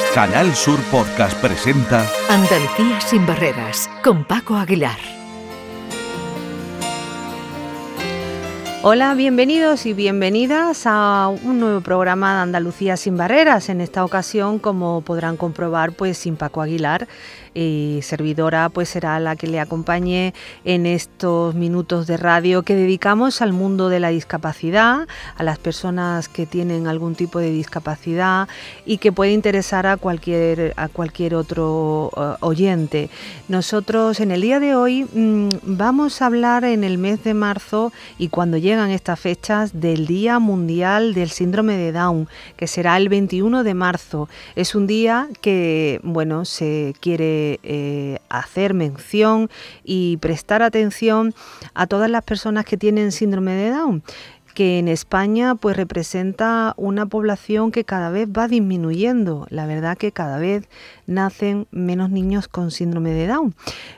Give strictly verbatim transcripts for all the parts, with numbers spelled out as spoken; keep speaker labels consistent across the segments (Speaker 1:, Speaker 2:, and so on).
Speaker 1: Canal Sur Podcast presenta
Speaker 2: Andalucía sin barreras, con Paco Aguilar.
Speaker 3: Hola, bienvenidos y bienvenidas a un nuevo programa de Andalucía sin barreras. En esta ocasión, como podrán comprobar, pues sin Paco Aguilar. Y servidora pues será la que le acompañe en estos minutos de radio que dedicamos al mundo de la discapacidad, a las personas que tienen algún tipo de discapacidad y que puede interesar a cualquier, a cualquier otro uh, oyente. Nosotros en el día de hoy mmm, vamos a hablar en el mes de marzo y cuando llegan estas fechas del Día Mundial del Síndrome de Down, que será el veintiuno de marzo. Es un día que, bueno, se quiere Eh, hacer mención y prestar atención a todas las personas que tienen síndrome de Down, que en España pues representa una población que cada vez va disminuyendo. La verdad que cada vez nacen menos niños con síndrome de Down.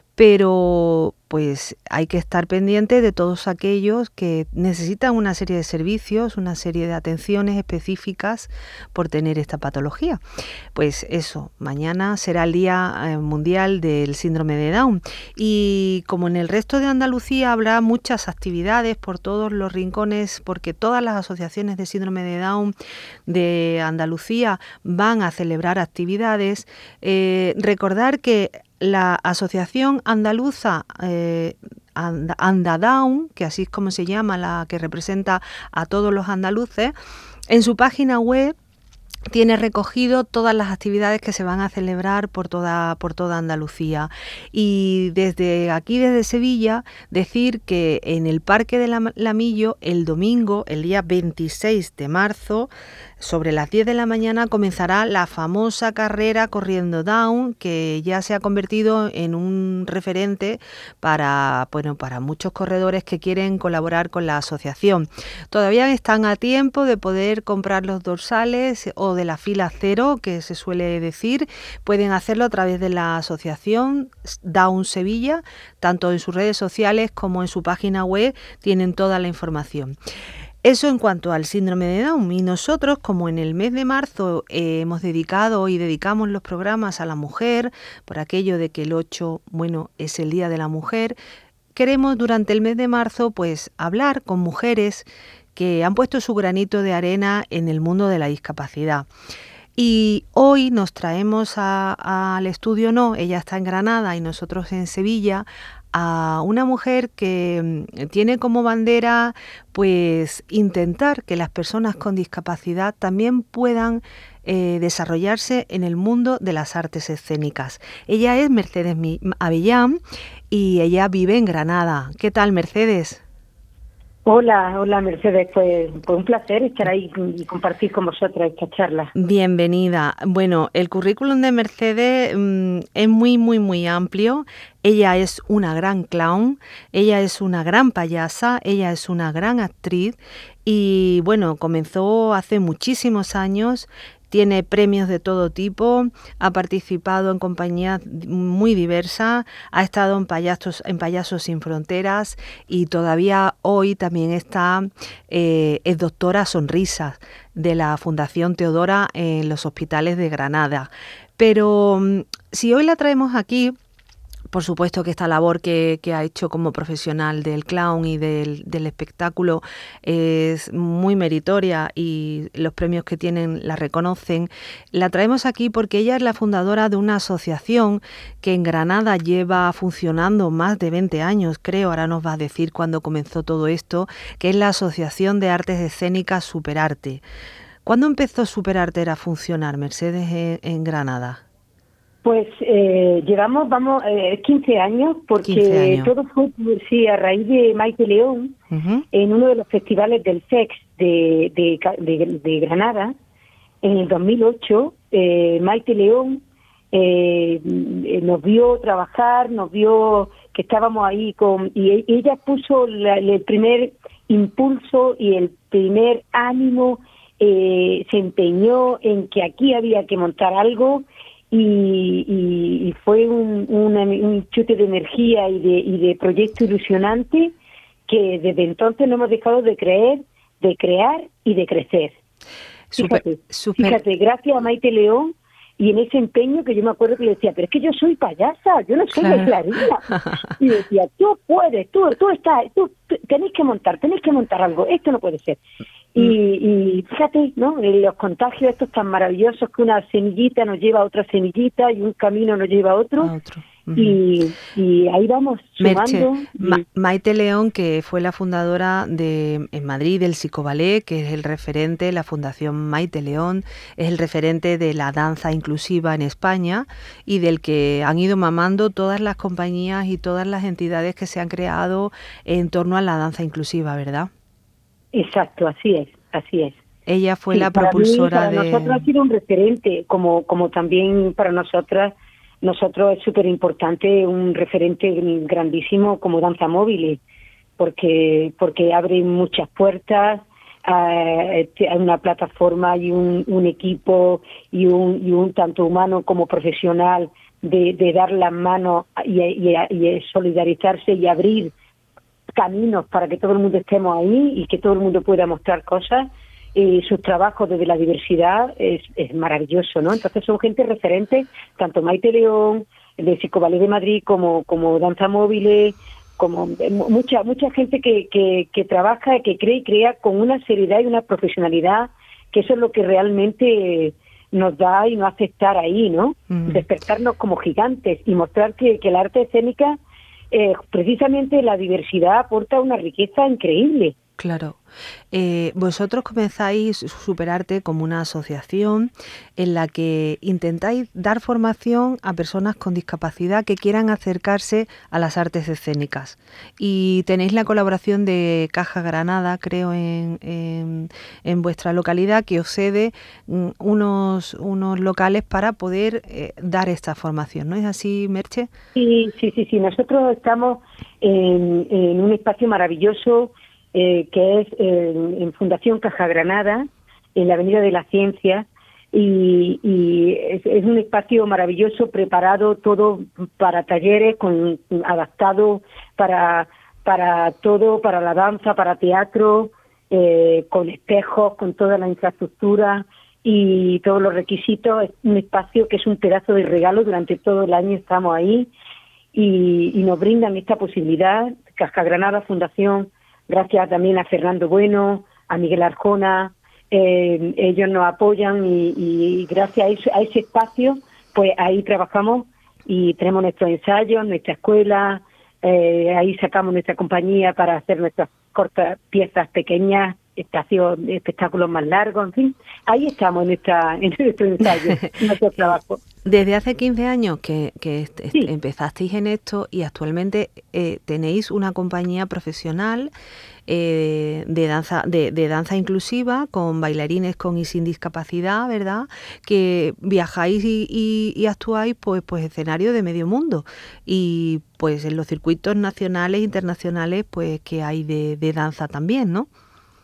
Speaker 3: Pero pues hay que estar pendiente de todos aquellos que necesitan una serie de servicios, una serie de atenciones específicas por tener esta patología. Pues eso, mañana será el Día eh, Mundial del Síndrome de Down y como en el resto de Andalucía habrá muchas actividades por todos los rincones porque todas las asociaciones de síndrome de Down de Andalucía van a celebrar actividades. Eh, recordar que la Asociación Andaluza eh, Andadown, que así es como se llama, la que representa a todos los andaluces, en su página web tiene recogido todas las actividades que se van a celebrar por toda, por toda Andalucía. Y desde aquí, desde Sevilla, decir que en el Parque de la Lamillo, el domingo, el día veintiséis de marzo, sobre las diez de la mañana comenzará la famosa carrera Corriendo Down, que ya se ha convertido en un referente para, bueno, para muchos corredores que quieren colaborar con la asociación. Todavía están a tiempo de poder comprar los dorsales o de la fila cero, que se suele decir. Pueden hacerlo a través de la asociación Down Sevilla, tanto en sus redes sociales como en su página web, tienen toda la información. Eso en cuanto al síndrome de Down. Y nosotros, como en el mes de marzo eh, hemos dedicado y dedicamos los programas a la mujer, por aquello de que el ocho, bueno, es el Día de la Mujer, queremos durante el mes de marzo pues hablar con mujeres que han puesto su granito de arena en el mundo de la discapacidad. Y hoy nos traemos al estudio, no, ella está en Granada y nosotros en Sevilla, a una mujer que tiene como bandera pues intentar que las personas con discapacidad también puedan eh, desarrollarse en el mundo de las artes escénicas. Ella es Mercedes Avellán y ella vive en Granada. ¿Qué tal, Mercedes?
Speaker 4: Hola, hola Mercedes, pues, pues un placer estar ahí y compartir con vosotras esta charla.
Speaker 3: Bienvenida. Bueno, el currículum de Mercedes mmm, es muy, muy, muy amplio. Ella es una gran clown, ella es una gran payasa, ella es una gran actriz y bueno, comenzó hace muchísimos años. Tiene premios de todo tipo, ha participado en compañías muy diversas, ha estado en Payasos, en Payasos Sin Fronteras y todavía hoy también está, eh, es doctora Sonrisas de la Fundación Teodora en los hospitales de Granada. Pero si hoy la traemos aquí, por supuesto que esta labor que, que ha hecho como profesional del clown y del, del espectáculo es muy meritoria y los premios que tienen la reconocen. La traemos aquí porque ella es la fundadora de una asociación que en Granada lleva funcionando más de veinte años, creo, ahora nos va a decir cuándo comenzó todo esto, que es la Asociación de Artes Escénicas Superarte. ¿Cuándo empezó Superarte a funcionar, Mercedes, en, en Granada?
Speaker 4: Pues eh, llevamos, vamos, eh, quince años, porque
Speaker 3: quince años.
Speaker 4: todo fue, sí, a raíz de Maite León, uh-huh. en uno de los festivales del S E X de, de, de, de Granada, en el dos mil ocho, eh, Maite León eh, nos vio trabajar, nos vio que estábamos ahí con, y ella puso la, el primer impulso y el primer ánimo, eh, se empeñó en que aquí había que montar algo. Y, y, y fue un, una, un chute de energía y de, y de proyecto ilusionante que desde entonces no hemos dejado de creer, de crear y de crecer.
Speaker 3: Super,
Speaker 4: fíjate,
Speaker 3: super.
Speaker 4: fíjate, gracias a Maite León y en ese empeño que yo me acuerdo que le decía, pero es que yo soy payasa, yo no soy
Speaker 3: claro.
Speaker 4: bailarina. Y decía, tú puedes, tú, tú estás, tú, tú tenéis que montar, tenéis que montar algo, esto no puede ser. Y, y fíjate, ¿no? Los contagios estos tan maravillosos que una semillita nos lleva a otra semillita y un camino nos lleva a otro.
Speaker 3: A otro. Uh-huh.
Speaker 4: Y, y ahí vamos sumando.
Speaker 3: Merche, Ma- Maite León, que fue la fundadora de en Madrid del Psicoballet, que es el referente, la Fundación Maite León, es el referente de la danza inclusiva en España y del que han ido mamando todas las compañías y todas las entidades que se han creado en torno a la danza inclusiva, ¿verdad?
Speaker 4: Exacto, así es, así es.
Speaker 3: Ella fue
Speaker 4: sí,
Speaker 3: la
Speaker 4: para
Speaker 3: propulsora
Speaker 4: mí, para
Speaker 3: de...
Speaker 4: nosotros ha sido un referente, como, como también para nosotras. Nosotros es súper importante un referente grandísimo como Danza Móviles, porque porque abre muchas puertas, hay uh, una plataforma y un, un equipo y un, y un tanto humano como profesional de, de dar las manos y, y, y solidarizarse y abrir caminos para que todo el mundo estemos ahí y que todo el mundo pueda mostrar cosas. Y sus trabajos desde la diversidad es, es maravilloso, ¿no? Entonces son gente referente, tanto Maite León, de Psicoballet de Madrid, como como Danza Móviles, como mucha mucha gente que, que, que trabaja, que cree y crea con una seriedad y una profesionalidad, que eso es lo que realmente nos da y nos hace estar ahí, ¿no? Mm. Despertarnos como gigantes y mostrar que, que la arte escénica, eh, precisamente la diversidad aporta una riqueza increíble.
Speaker 3: Claro. Eh, vosotros comenzáis Superarte como una asociación en la que intentáis dar formación a personas con discapacidad que quieran acercarse a las artes escénicas. Y tenéis la colaboración de Caja Granada, creo, en, en, en vuestra localidad, que os cede unos, unos locales para poder eh, dar esta formación. ¿No es así, Merche?
Speaker 4: Sí, sí, sí, sí. Nosotros estamos en, en un espacio maravilloso, Eh, que es eh, en Fundación Caja Granada, en la Avenida de la Ciencia, y, y es, es un espacio maravilloso, preparado todo para talleres, con adaptado para para todo, para la danza, para teatro, eh, con espejos, con toda la infraestructura y todos los requisitos. Es un espacio que es un pedazo de regalo, durante todo el año estamos ahí y, y nos brindan esta posibilidad. Caja Granada Fundación, gracias también a Fernando Bueno, a Miguel Arjona, eh, ellos nos apoyan y, y gracias a, eso, a ese espacio, pues ahí trabajamos y tenemos nuestros ensayos, nuestra escuela, eh, ahí sacamos nuestra compañía para hacer nuestras cortas piezas pequeñas, espacios, espectáculos más largos, en fin, ahí estamos en, nuestra, en nuestro ensayo, en nuestro trabajo.
Speaker 3: Desde hace quince años que, que
Speaker 4: sí.
Speaker 3: empezasteis en esto y actualmente eh, tenéis una compañía profesional eh, de danza de, de danza inclusiva con bailarines con y sin discapacidad, ¿verdad? Que viajáis y, y, y actuáis pues pues escenarios de medio mundo y pues en los circuitos nacionales e internacionales pues que hay de, de danza también, ¿no?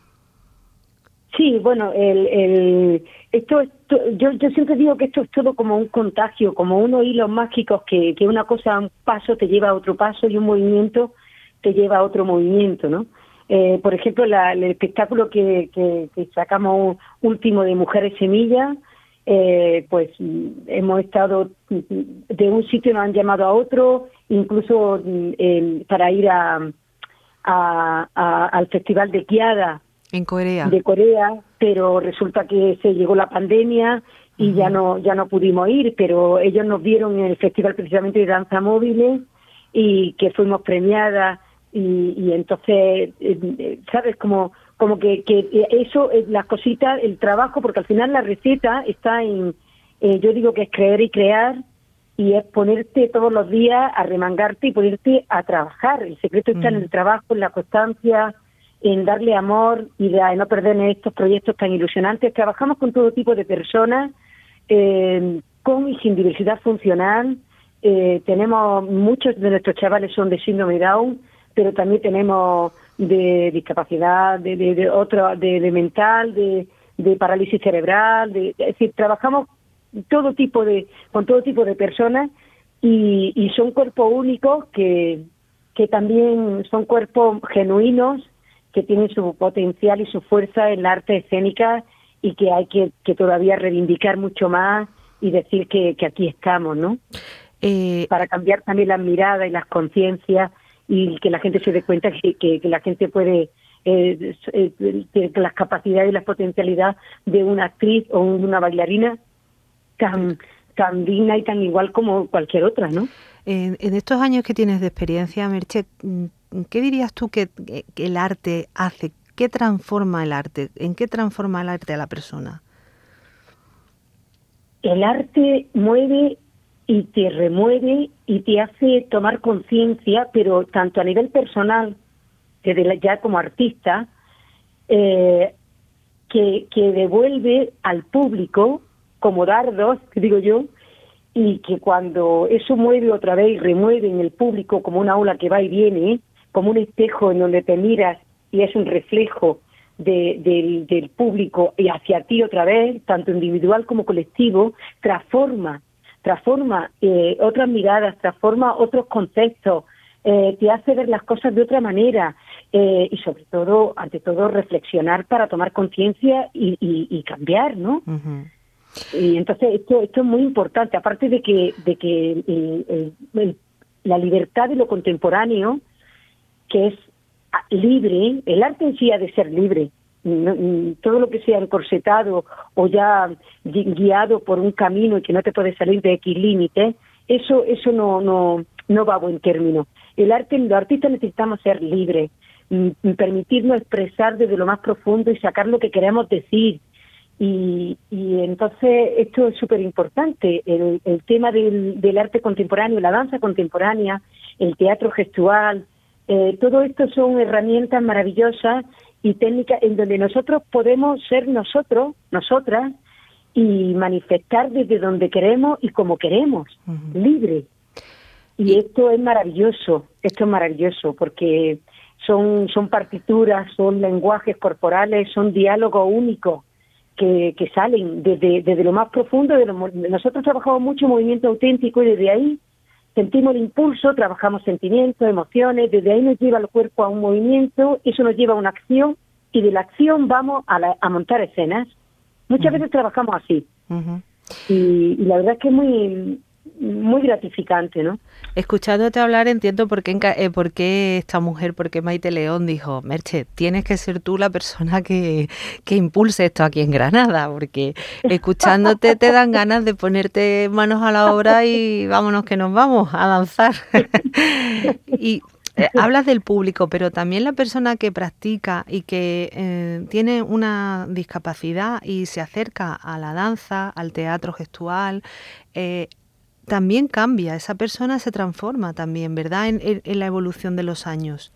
Speaker 4: Sí, bueno, el, el, esto, esto yo, yo siempre digo que esto es todo como un contagio, como unos hilos mágicos que, que una cosa, un paso te lleva a otro paso y un movimiento te lleva a otro movimiento, ¿no? Eh, por ejemplo, la, el espectáculo que, que, que sacamos último de Mujeres Semilla, eh, pues hemos estado de un sitio, nos han llamado a otro, incluso eh, para ir a, a, a, al Festival de Kiada,
Speaker 3: en Corea.
Speaker 4: de Corea, pero resulta que se llegó la pandemia y uh-huh. ya no ya no pudimos ir, pero ellos nos vieron en el festival precisamente de Danza Móviles y que fuimos premiadas y, y entonces, eh, ¿sabes? Como como que, que eso, las cositas, el trabajo, porque al final la receta está en, eh, yo digo que es creer y crear, y es ponerte todos los días a remangarte y ponerte a trabajar. El secreto está uh-huh. en el trabajo, en la constancia, en darle amor y de no perder en estos proyectos tan ilusionantes. Trabajamos con todo tipo de personas, eh, con y sin diversidad funcional. Eh, tenemos, muchos de nuestros chavales son de síndrome Down, pero también tenemos de discapacidad, de, de, de otro, de, de mental, de, de parálisis cerebral, de, es decir, trabajamos todo tipo de, con todo tipo de personas y, y son cuerpos únicos que, que también son cuerpos genuinos, que tienen su potencial y su fuerza en la arte escénica y que hay que, que todavía reivindicar mucho más y decir que, que aquí estamos, ¿no? Eh, para cambiar también las miradas y las conciencias y que la gente se dé cuenta que, que, que la gente puede, eh, eh, que las capacidades y las potencialidades de una actriz o una bailarina tan, tan digna y tan igual como cualquier otra, ¿no?
Speaker 3: En, en estos años que tienes de experiencia, Merche, ¿qué dirías tú que, que el arte hace? ¿Qué transforma el arte? ¿En qué transforma el arte a la persona?
Speaker 4: El arte mueve y te remueve y te hace tomar conciencia, pero tanto a nivel personal, desde la, ya como artista, eh, que, que devuelve al público como dardos, digo yo, y que cuando eso mueve otra vez y remueve en el público como una ola que va y viene, como un espejo en donde te miras y es un reflejo de, del, del público y hacia ti otra vez, tanto individual como colectivo, transforma transforma eh, otras miradas, transforma otros conceptos, eh, te hace ver las cosas de otra manera eh, y sobre todo, ante todo, reflexionar para tomar conciencia y, y, y cambiar, ¿no? Uh-huh. Y entonces esto esto es muy importante, aparte de que de que el, el, el, la libertad de lo contemporáneo, que es libre, el arte en sí ha de ser libre. No, todo lo que sea encorsetado o ya guiado por un camino y que no te puedes salir de X límite, eso eso no no no va a buen término. El arte, los artistas necesitamos ser libres, permitirnos expresar desde lo más profundo y sacar lo que queremos decir. Y, y entonces esto es súper importante, el, el tema del, del arte contemporáneo, la danza contemporánea, el teatro gestual, eh, todo esto son herramientas maravillosas y técnicas en donde nosotros podemos ser nosotros, nosotras, y manifestar desde donde queremos y como queremos, uh-huh. libre. Y, y esto es maravilloso, esto es maravilloso, porque son, son partituras, son lenguajes corporales, son diálogos únicos que, que salen desde, desde lo más profundo. De lo, nosotros trabajamos mucho movimiento auténtico y desde ahí sentimos el impulso, trabajamos sentimientos, emociones, desde ahí nos lleva el cuerpo a un movimiento, eso nos lleva a una acción y de la acción vamos a, la, a montar escenas. Muchas uh-huh. veces trabajamos así uh-huh. y, y la verdad es que es muy muy gratificante, ¿no?
Speaker 3: Escuchándote hablar entiendo por qué, eh, por qué esta mujer, por qué Maite León dijo, Merche, tienes que ser tú la persona que, que impulse esto aquí en Granada, porque escuchándote te dan ganas de ponerte manos a la obra y vámonos que nos vamos a danzar. Y eh, hablas del público, pero también la persona que practica y que eh, tiene una discapacidad y se acerca a la danza, al teatro gestual, eh, también cambia, esa persona se transforma también, ¿verdad?, en, en, en la evolución de los años.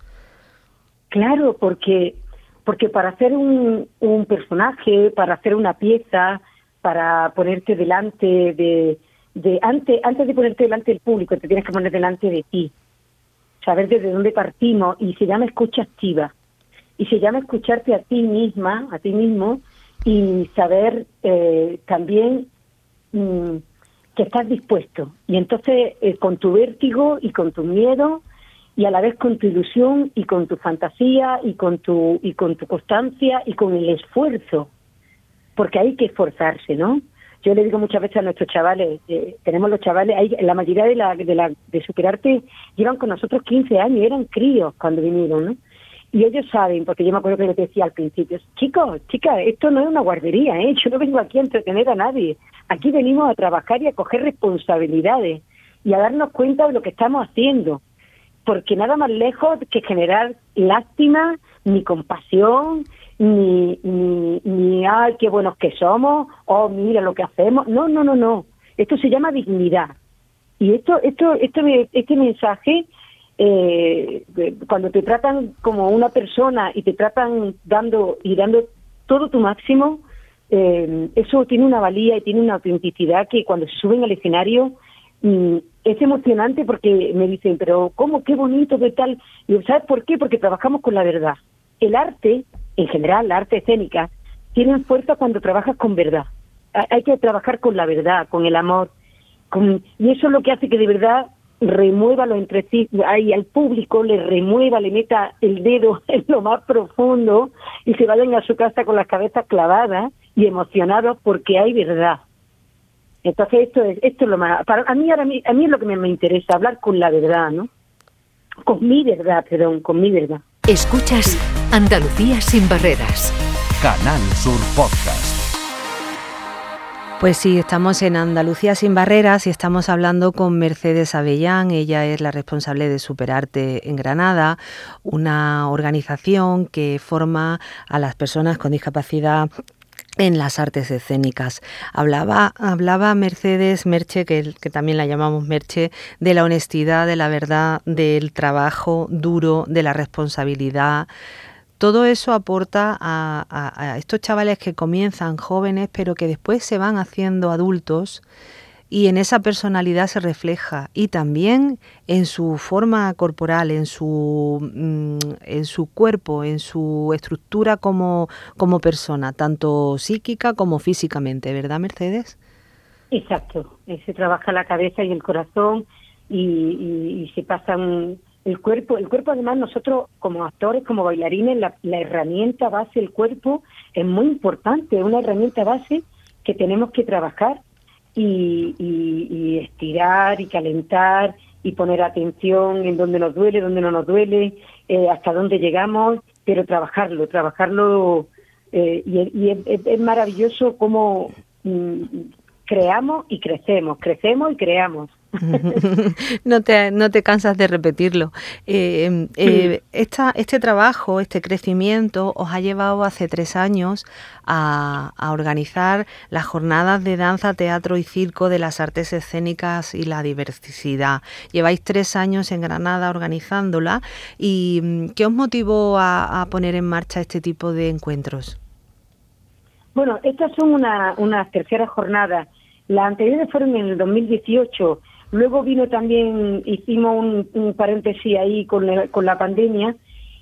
Speaker 4: Claro, porque porque para hacer un, un personaje, para hacer una pieza, para ponerte delante de, de antes antes de ponerte delante del público, te tienes que poner delante de ti, saber desde dónde partimos, y se llama escucha activa, y se llama escucharte a ti misma, a ti mismo, y saber eh, también mmm, que estás dispuesto, y entonces eh, con tu vértigo y con tu miedo y a la vez con tu ilusión y con tu fantasía y con tu y con tu constancia y con el esfuerzo, porque hay que esforzarse, ¿no? Yo le digo muchas veces a nuestros chavales, eh, tenemos los chavales, hay, la mayoría de la de la de Superarte llevan con nosotros quince años, eran críos cuando vinieron, ¿no? Y ellos saben, porque yo me acuerdo que les decía al principio, chicos, chicas, esto no es una guardería, ¿eh? Yo no vengo aquí a entretener a nadie. Aquí venimos a trabajar y a coger responsabilidades y a darnos cuenta de lo que estamos haciendo. Porque nada más lejos que generar lástima, ni compasión, ni, ni, ni ay, qué buenos que somos, oh, mira lo que hacemos. No, no, no, no. Esto se llama dignidad. Y esto, esto, esto este mensaje... Eh, cuando te tratan como una persona y te tratan dando y dando todo tu máximo, eh, eso tiene una valía y tiene una autenticidad que cuando se suben al escenario mm, es emocionante, porque me dicen, pero ¿cómo? Qué bonito, qué tal. Y ¿sabes por qué? Porque trabajamos con la verdad. El arte, en general, la arte escénica, tiene fuerza cuando trabajas con verdad. Hay que trabajar con la verdad, con el amor, con, y eso es lo que hace que de verdad remueva lo entre sí, ahí al público le remueva, le meta el dedo en lo más profundo y se vayan a su casa con las cabezas clavadas y emocionados porque hay verdad. Entonces esto es esto es lo más, para a mí ahora mi- a mí es lo que me, me interesa, hablar con la verdad, ¿no? Con mi verdad, perdón, con mi verdad.
Speaker 2: Escuchas Andalucía sin barreras.
Speaker 1: Canal Sur Podcast.
Speaker 3: Pues sí, estamos en Andalucía sin barreras y estamos hablando con Mercedes Avellán. Ella es la responsable de Superarte en Granada, una organización que forma a las personas con discapacidad en las artes escénicas. Hablaba, hablaba Mercedes, Merche, que, que también la llamamos Merche, de la honestidad, de la verdad, del trabajo duro, de la responsabilidad. Todo eso aporta a, a, a estos chavales que comienzan jóvenes, pero que después se van haciendo adultos, y en esa personalidad se refleja, y también en su forma corporal, en su, en su cuerpo, en su estructura como, como persona, tanto psíquica como físicamente, ¿verdad, Mercedes?
Speaker 4: Exacto, eh, se trabaja la cabeza y el corazón y, y, y se pasan el cuerpo. El cuerpo, además, nosotros como actores, como bailarines, la, la herramienta base, el cuerpo, es muy importante, es una herramienta base que tenemos que trabajar y, y, y estirar y calentar y poner atención en dónde nos duele, dónde no nos duele, eh, hasta dónde llegamos, pero trabajarlo, trabajarlo eh, y, y es, es, es maravilloso cómo mm, creamos y crecemos, crecemos y creamos.
Speaker 3: No te, no te cansas de repetirlo. Eh, eh, esta, este trabajo, este crecimiento, os ha llevado hace tres años a, a organizar las jornadas de danza, teatro y circo de las artes escénicas y la diversidad. Lleváis tres años en Granada organizándola. ¿Y qué os motivó a, a poner en marcha este tipo de encuentros?
Speaker 4: Bueno, estas son una, unas terceras jornadas. Las anteriores fueron en el dos mil dieciocho. Luego vino también, hicimos un, un paréntesis ahí con la, con la pandemia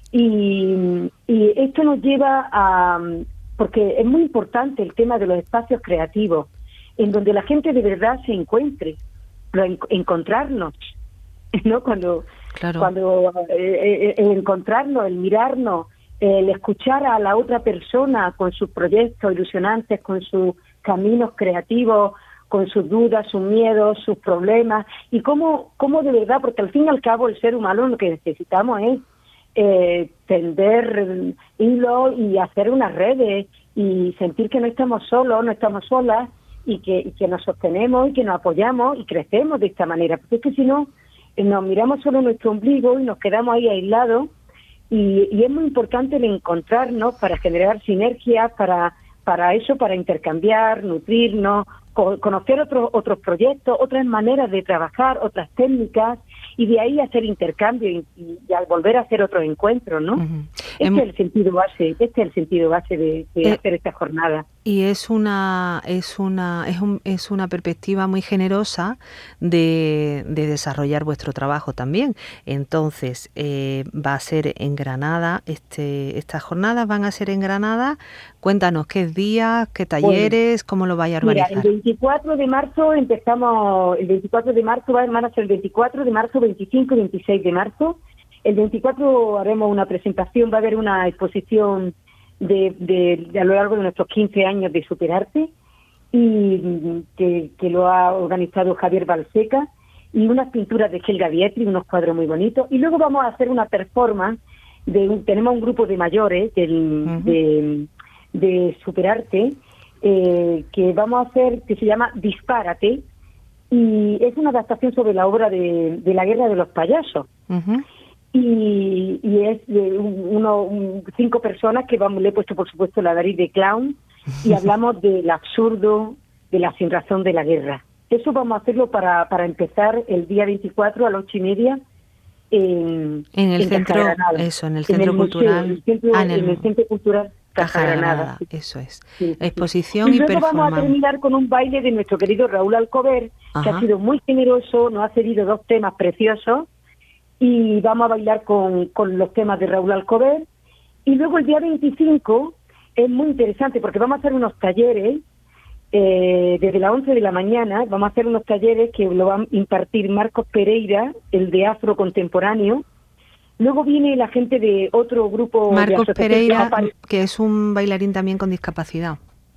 Speaker 4: y, y esto nos lleva a, porque es muy importante el tema de los espacios creativos, en donde la gente de verdad se encuentre, lo, en, encontrarnos, ¿no? Cuando,
Speaker 3: claro.
Speaker 4: cuando eh, el encontrarnos, el mirarnos, el escuchar a la otra persona con sus proyectos ilusionantes, con sus caminos creativos, con sus dudas, sus miedos, sus problemas, y cómo, cómo de verdad, porque al fin y al cabo el ser humano lo que necesitamos es eh, tender hilo y hacer unas redes y sentir que no estamos solos, no estamos solas, y que, y que nos sostenemos y que nos apoyamos y crecemos de esta manera, porque es que si no, eh, nos miramos solo nuestro ombligo y nos quedamos ahí aislados, y, y es muy importante el encontrarnos para generar sinergias, para, para eso, para intercambiar, nutrirnos, conocer otros otros proyectos, otras maneras de trabajar, otras técnicas, y de ahí hacer intercambio y, y, y al volver a hacer otros encuentros, ¿no? Uh-huh. Este em, es el sentido base, este es el sentido base de, de eh, hacer esta jornada.
Speaker 3: Y es una es una es un, es una perspectiva muy generosa de, de desarrollar vuestro trabajo también. Entonces eh, va a ser en Granada, este estas jornadas van a ser en Granada. Cuéntanos qué días, qué talleres, bueno, cómo lo vais a organizar.
Speaker 4: Mira, el veinticuatro de marzo empezamos, el veinticuatro de marzo van a ser el veinticuatro de marzo, veinticinco y veintiséis de marzo. El veinticuatro haremos una presentación, va a haber una exposición de, de, de a lo largo de nuestros quince años de Superarte, y que, que lo ha organizado Javier Balseca, y unas pinturas de Helga Vietri, unos cuadros muy bonitos. Y luego vamos a hacer una performance, de un, tenemos un grupo de mayores del, uh-huh. de, de Superarte, eh, que vamos a hacer, que se llama Dispárate, y es una adaptación sobre la obra de, de La Guerra de los Payasos. Uh-huh. Y, y es de uno, un, cinco personas que vamos, le he puesto por supuesto la nariz de clown, y hablamos del absurdo, de la sinrazón de la guerra. Eso vamos a hacerlo para, para empezar el día veinticuatro a las ocho y media en,
Speaker 3: en el
Speaker 4: en
Speaker 3: centro, eso, en el centro
Speaker 4: en el
Speaker 3: cultural,
Speaker 4: museo, el centro,
Speaker 3: ah, en, el,
Speaker 4: en el centro cultural
Speaker 3: Caja Granada, Granada. Eso es. Sí, exposición sí.
Speaker 4: Y,
Speaker 3: y
Speaker 4: luego
Speaker 3: performance.
Speaker 4: Vamos a terminar con un baile de nuestro querido Raúl Alcover, Ajá. que ha sido muy generoso, nos ha cedido dos temas preciosos, y vamos a bailar con, con los temas de Raúl Alcover. Y luego el día veinticinco es muy interesante porque vamos a hacer unos talleres eh, desde las once de la mañana, vamos a hacer unos talleres que lo va a impartir Marcos Pereira, el de Afro Contemporáneo. Luego viene la gente de otro grupo.
Speaker 3: Marcos
Speaker 4: de
Speaker 3: Pereira, que es un bailarín también con discapacidad.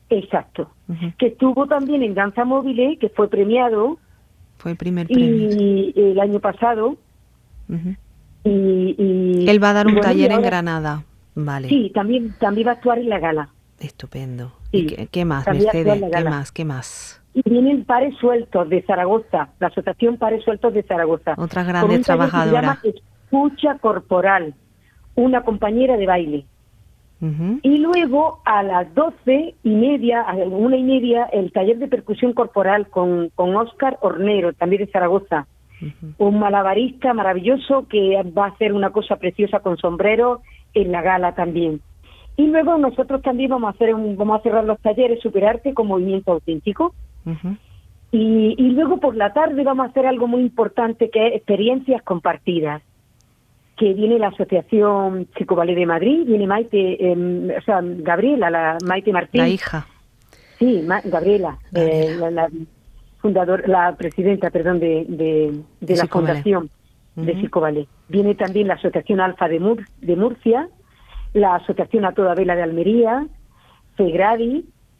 Speaker 4: Exacto.
Speaker 3: Uh-huh.
Speaker 4: Que estuvo también en Danza Móvil, que fue premiado.
Speaker 3: Fue el primer premio.
Speaker 4: Y el año pasado.
Speaker 3: Uh-huh.
Speaker 4: Y, y,
Speaker 3: Él va a dar un
Speaker 4: bueno,
Speaker 3: taller
Speaker 4: ahora,
Speaker 3: en Granada. Vale.
Speaker 4: Sí, también, también va a actuar en la gala.
Speaker 3: Estupendo.
Speaker 4: Sí,
Speaker 3: ¿Y qué, qué más,
Speaker 4: también actúa en
Speaker 3: Mercedes?
Speaker 4: la
Speaker 3: ¿Qué
Speaker 4: gala.
Speaker 3: más? ¿Qué más?
Speaker 4: Y vienen Pares Sueltos de Zaragoza, la Asociación Pares Sueltos de Zaragoza.
Speaker 3: Otras
Speaker 4: con
Speaker 3: grandes
Speaker 4: un taller
Speaker 3: trabajadoras.
Speaker 4: que se llama Escucha Corporal, una compañera de baile.
Speaker 3: Uh-huh.
Speaker 4: Y luego a las doce y media, a la una y media, el taller de percusión corporal con, con Óscar Hornero, también de Zaragoza. Uh-huh. Un malabarista maravilloso que va a hacer una cosa preciosa con sombrero en la gala también. Y luego nosotros también vamos a hacer un, vamos a cerrar los talleres Superarte con Movimiento Auténtico.
Speaker 3: Uh-huh.
Speaker 4: Y, y luego por la tarde vamos a hacer algo muy importante que es experiencias compartidas, que viene la Asociación Psicoballet de Madrid, viene Maite, eh, o sea, Gabriela, la Maite Martín.
Speaker 3: La hija.
Speaker 4: Sí, Ma, Gabriela, Gabriela. Eh, la, la fundador, la presidenta, perdón, de, de, de la
Speaker 3: Psicoballet.
Speaker 4: Fundación uh-huh. de Psicoballet. Viene también la Asociación Alfa de, Mur, de Murcia, la Asociación A Toda Vela de Almería, FEGRADI,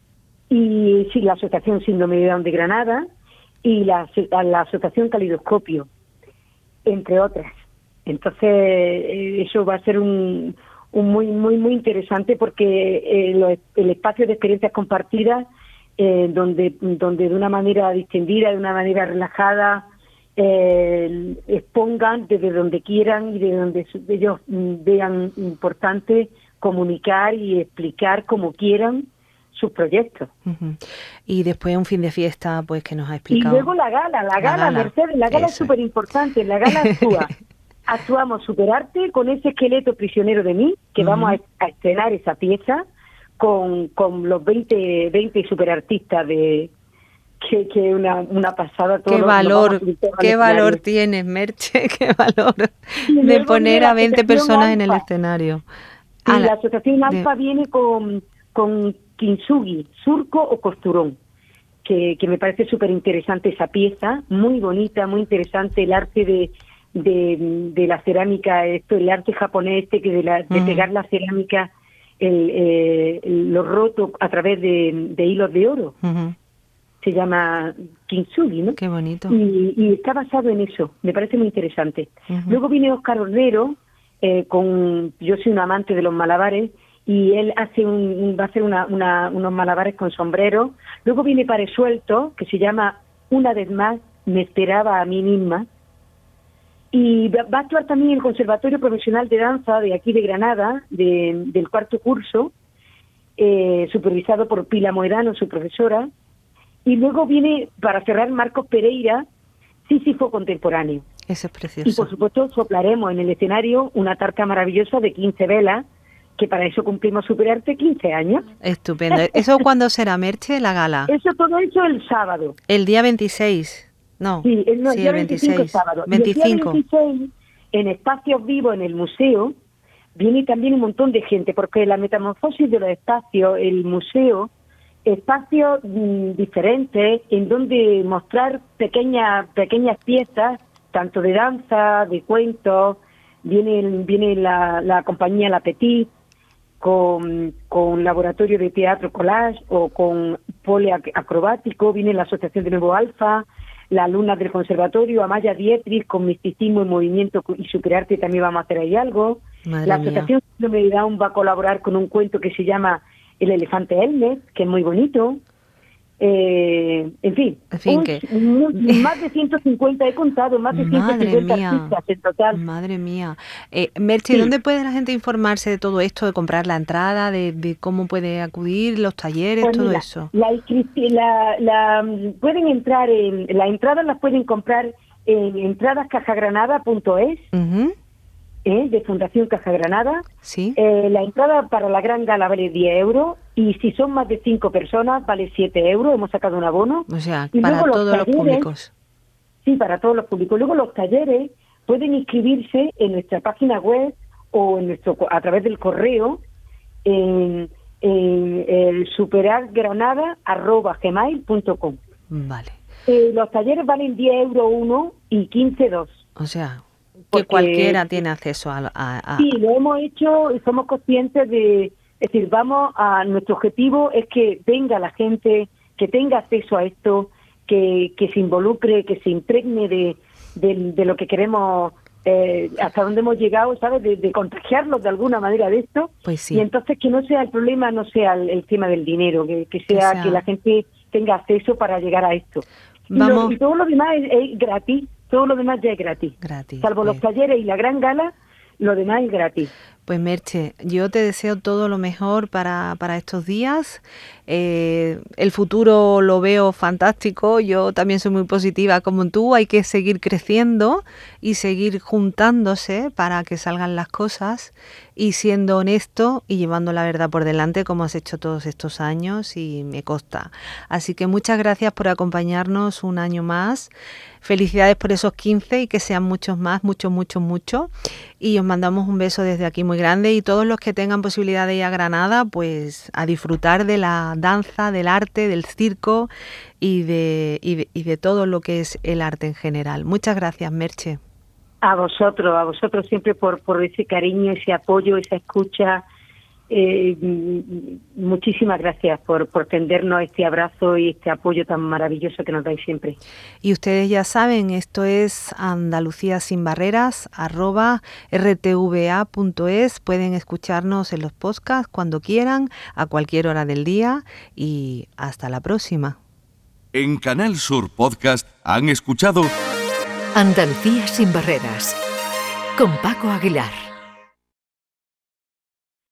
Speaker 4: y sí, la Asociación Síndrome de Down de Granada, y la, la Asociación Calidoscopio, entre otras. Entonces, eso va a ser un, un muy, muy, muy interesante porque eh, lo, el espacio de experiencias compartidas, eh, donde, donde de una manera distendida, de una manera relajada, eh, expongan desde donde quieran y de donde ellos vean importante comunicar y explicar como quieran sus proyectos.
Speaker 3: Uh-huh. Y después un fin de fiesta, pues que nos ha explicado.
Speaker 4: Y luego la gala, la, la gala, gala, Mercedes, la gala Eso es súper importante, la gala actúa. Actuamos Superarte con ese esqueleto prisionero de mí, que uh-huh. vamos a, a estrenar esa pieza con, con los veinte, veinte superartistas de que, que una, una pasada.
Speaker 3: Qué
Speaker 4: lo,
Speaker 3: valor, qué valor tienes, Merche, qué valor de poner a veinte personas Alfa en el escenario.
Speaker 4: Y ah, la, la Asociación Alfa de... viene con, con kintsugi, surco o costurón, que, que me parece súper interesante esa pieza, muy bonita, muy interesante el arte de De, de la cerámica, esto el arte japonés este que de, la, de mm. pegar la cerámica el, eh, el, lo roto a través de, de hilos de oro. Uh-huh. Se llama kintsugi, ¿no?
Speaker 3: Qué bonito.
Speaker 4: Y, y está basado en eso, me parece muy interesante. Uh-huh. Luego viene Óscar Hornero, eh, con yo soy un amante de los malabares, y él hace un, va a hacer una, una, unos malabares con sombrero. Luego viene Pares Sueltos, que se llama Una vez más, me esperaba a mí misma. Y va a actuar también el Conservatorio Profesional de Danza de aquí de Granada, de, del cuarto curso, eh, supervisado por Pila Moedano, su profesora. Y luego viene, para cerrar, Marcos Pereira, Sísifo Contemporáneo.
Speaker 3: Eso es precioso.
Speaker 4: Y por supuesto soplaremos en el escenario una tarta maravillosa de quince velas, que para eso cumplimos Superarte quince años.
Speaker 3: Estupendo. ¿Eso cuándo será, Merche, la gala?
Speaker 4: Eso, todo eso el sábado.
Speaker 3: El día veintiséis. No,
Speaker 4: sí, el, no, el
Speaker 3: sí,
Speaker 4: día
Speaker 3: el veintiséis.
Speaker 4: veinticinco sábado.
Speaker 3: veinticinco.
Speaker 4: Y el día veintiséis, en espacios vivos en el museo, viene también un montón de gente, porque la metamorfosis de los espacios, el museo, espacios mmm, diferentes, en donde mostrar pequeñas pequeñas piezas, tanto de danza, de cuentos, viene viene la, la compañía La Petit, con, con laboratorio de teatro collage o con pole acrobático, viene la Asociación de Nuevo Alfa, la alumna del conservatorio, Amaya Dietrich, con misticismo y movimiento y superarte también vamos a hacer ahí algo.
Speaker 3: Madre
Speaker 4: la Asociación Síndrome de Down va a colaborar con un cuento que se llama El elefante Elmer, que es muy bonito. Eh, en fin,
Speaker 3: en fin
Speaker 4: un,
Speaker 3: que...
Speaker 4: un, más de ciento cincuenta he contado, más de ciento cincuenta artistas en total.
Speaker 3: Madre mía. Eh, Merche, sí. ¿Dónde puede la gente informarse de todo esto, de comprar la entrada, de, de cómo puede acudir, los talleres, pues todo
Speaker 4: mira,
Speaker 3: eso?
Speaker 4: La, la, la, pueden entrar en, las entradas las pueden comprar en entradas caja granada punto es, uh-huh. eh, de Fundación Caja Granada.
Speaker 3: Sí.
Speaker 4: Eh, la entrada para la gran gala vale diez euros y si son más de cinco personas vale siete euros, hemos sacado un abono.
Speaker 3: O sea,
Speaker 4: y
Speaker 3: para todos los,
Speaker 4: los talleres,
Speaker 3: públicos.
Speaker 4: Sí, para todos los públicos. Luego los talleres pueden inscribirse en nuestra página web o en nuestro a través del correo en, en el superargranada arroba gmail punto com.
Speaker 3: Vale.
Speaker 4: Eh, los talleres valen diez euros uno y quince dos.
Speaker 3: O sea, que
Speaker 4: porque
Speaker 3: cualquiera tiene acceso a... a, a...
Speaker 4: Sí, lo hemos hecho y somos conscientes de, Es decir, vamos a nuestro objetivo es que venga la gente, que tenga acceso a esto, que, que se involucre, que se impregne de, de, de lo que queremos, eh, hasta donde hemos llegado, ¿sabes? De, de contagiarlos de alguna manera de esto.
Speaker 3: Pues sí.
Speaker 4: Y entonces que no sea el problema, no sea el, el tema del dinero, que, que, sea, que sea que la gente tenga acceso para llegar a esto.
Speaker 3: Vamos.
Speaker 4: Y, lo, y todo lo demás es, es gratis, todo lo demás ya es gratis.
Speaker 3: Gratis.
Speaker 4: Salvo pues. los talleres y la gran gala, lo demás es gratis.
Speaker 3: Pues Merche, yo te deseo todo lo mejor para, para estos días. Eh, el futuro lo veo fantástico, yo también soy muy positiva como tú, hay que seguir creciendo y seguir juntándose para que salgan las cosas y siendo honesto y llevando la verdad por delante como has hecho todos estos años y me consta. Así que muchas gracias por acompañarnos un año más. Felicidades por esos quince y que sean muchos más, mucho, mucho, mucho. Y os mandamos un beso desde aquí muy grande y todos los que tengan posibilidad de ir a Granada, pues a disfrutar de la danza, del arte, del circo y de, y de, y de todo lo que es el arte en general. Muchas gracias, Merche.
Speaker 4: A vosotros, a vosotros siempre por, por ese cariño, ese apoyo, esa escucha. Eh, muchísimas gracias por, por tendernos este abrazo y este apoyo tan maravilloso que nos dais siempre.
Speaker 3: Y ustedes ya saben, esto es Andalucía sin barreras, arroba r t v a punto es. Pueden escucharnos en los podcasts cuando quieran, a cualquier hora del día y hasta la próxima.
Speaker 1: En Canal Sur Podcast han escuchado
Speaker 2: Andalucía sin barreras con Paco Aguilar.